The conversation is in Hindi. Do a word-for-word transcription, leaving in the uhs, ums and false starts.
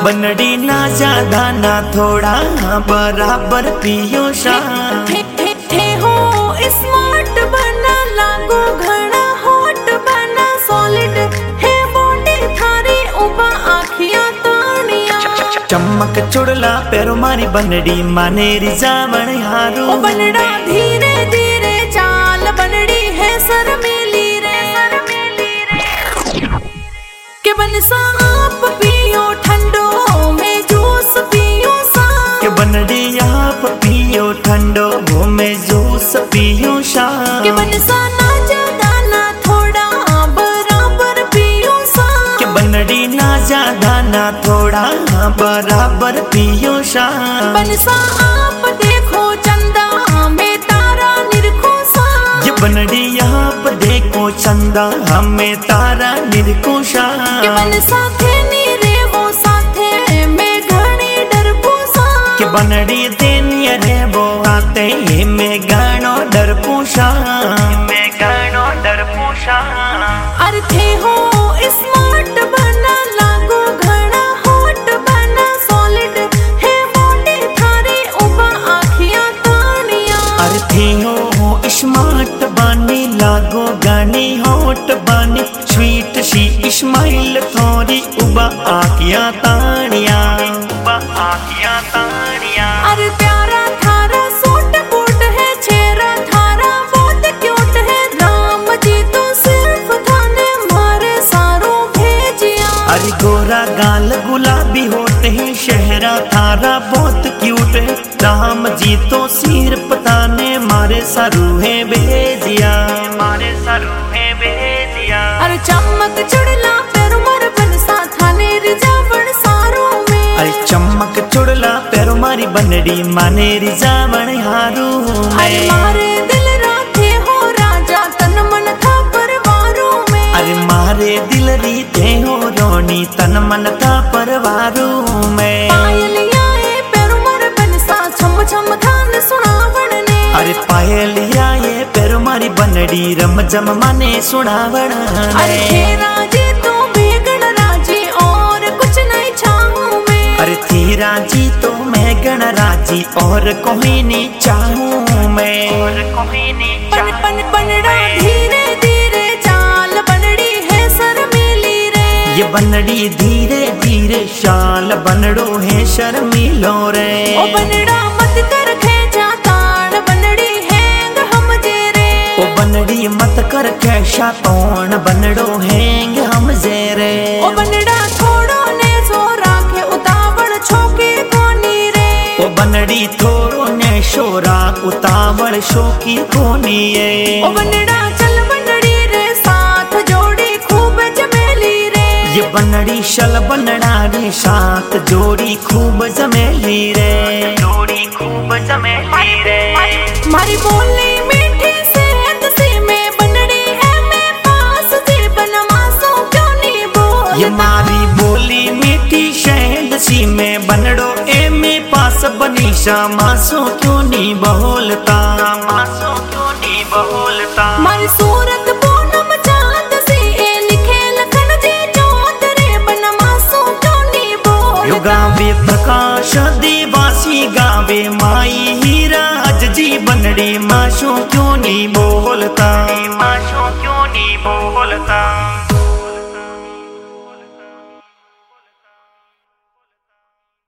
बनड़ी ना ज्यादा ना थोड़ा बराबर पियो सा। हो स्मार्ट बना लागो घना हॉट बना सॉलिड है बॉडी थारी उबा आखियां तानिया। चमक चुड़ला पैरो मारी बनड़ी माने रिजावण हारू। ओ बनड़ा धीरे धीरे चाल बनड़ी है सर मेली रे के बनसा आप पियो ठंडो में जूस पियो सा। के बनड़ी आप पियो ठंडो वो में जूस पियो सा। के बनसा ना ज्यादा ना थोड़ा बराबर पियो सा। के बनड़ी ना ज्यादा ना थोड़ा बराबर पियो सा। बनसा आप देखो चंदा में तारा निरखो सा। ये बनड़ी आप देखो चंदा हमें तारा निरखो सा। के बनसा थे नीरे वो साथे में घणी डरपो सा। के बनड़ी देनी रे वो आते ये में गानो डरपो सा। में गानो डरपो सा। अर्थे हो स्मार्ट बना लागो घना हॉट बना सॉलिड है बॉडी थारी उबा आखियां तानिया। अर्थे हो स्मार्ट बानी लागो गानी हॉट बानी स्वीट सी स्माइल थोड़ी उबा आखियां तानिया। उबा आखियां तानिया। अरे प्यारा थारा सूट बूट है चेहरा थारा बहुत क्यूट है। राम जी तो सिर्फ थाने मारे सारों भेजिया। अरे गोरा गाल गुलाबी होते हैं शहरा थारा बहुत क्यूट है। राम जी तो सिर्फ थाने मारे सारू है भेजिया। मारे सारू है भेजिया। अरे चमक चुड़ला पैर मर बनसा थाने रिजावण सारों में। अरे चमक चुड़ला पैरो मारी बनड़ी माने रिजावण हारू में। अरे मारे दिल राखे हो राजा तन मन था परवारों में। अरे मारे दिल रीते हो रोनी तन मन था परवारों में। पायलिया ए पैर मर बनसा छम छम थान सुनावण ने। अरे पायलिया ये पैरो मारी बनड़ी रम जम माने सुनावण। अरे हे राजी तू बेगन राजी और कुछ नहीं चाहूं मैं। अरे थी राजी तो मैं गण राजी और कोई नहीं चाहूं मैं। और कोई नहीं पन पन बनड़ा धीरे धीरे चाल बनड़ी है सर मेली रे। ये बनड़ी धीरे धीरे शाल बनड़ो है शर्मिलो रे। ओ बनड़ा मत कर खेचा तान बनड़ी हैंग हम जेरे। ओ बनड़ी मत कर कैशा तोण बनड़ो हैंग हम जेरे। ओ बनड़ा थोड़ो ने सो राखे उतावड़ छोके कोनी रे। ओ बनड़ी थोड़ो ने शोरा उतावड़ शोकी कोनी है। ओ बनड़ा चल बनड़ी रे साथ जोड़ी खूब जमेली रे। ये बनड़ी शल बनड़ा रे साथ जोड़ी खूब जमेली रे। जोड़ी खूब जमेली रे। मारी बोली मीठी सेहत सी में बनड़ी है मैं पास जी बनवासो क्यों नहीं बोल। ये मारी बोली मीठी शहद सी में बनड़ो ए में पास बनीशा मासो क्यों नहीं बोलता। मासो क्यों नहीं बोलता। मारी सूरत पूनम चांद सी ए लिखे लखन जी जोत रे बनवासो क्यों नहीं बोल। यो गावे प्रकाश देवासी गावे माई हीरा अज जी बनड़ी माशो क्यों नहीं बोलता। माशो क्यों नहीं बोलता।